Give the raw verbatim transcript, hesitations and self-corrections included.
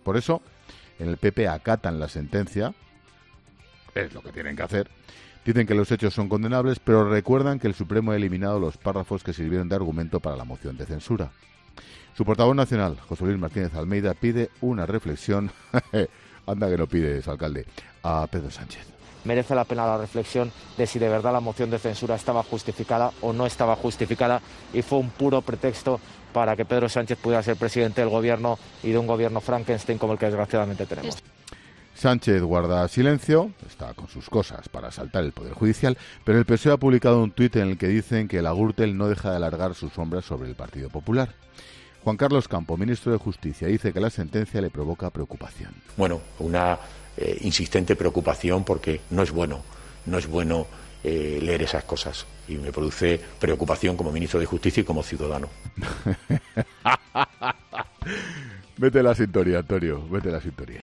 Por eso, en el P P acatan la sentencia, es lo que tienen que hacer. Dicen que los hechos son condenables, pero recuerdan que el Supremo ha eliminado los párrafos que sirvieron de argumento para la moción de censura. Su portavoz nacional, José Luis Martínez Almeida, pide una reflexión, anda que no pides, alcalde, a Pedro Sánchez. Merece la pena la reflexión de si de verdad la moción de censura estaba justificada o no estaba justificada y fue un puro pretexto para que Pedro Sánchez pudiera ser presidente del gobierno y de un gobierno Frankenstein como el que desgraciadamente tenemos. Sánchez guarda silencio, está con sus cosas para asaltar el Poder Judicial, pero el P S O E ha publicado un tuit en el que dicen que la Gürtel no deja de alargar sus sombras sobre el Partido Popular. Juan Carlos Campo, ministro de Justicia, dice que la sentencia le provoca preocupación. Bueno, una eh, insistente preocupación porque no es bueno, no es bueno eh, leer esas cosas y me produce preocupación como ministro de Justicia y como ciudadano. Vete la sintonía, Antonio, vete la sintonía.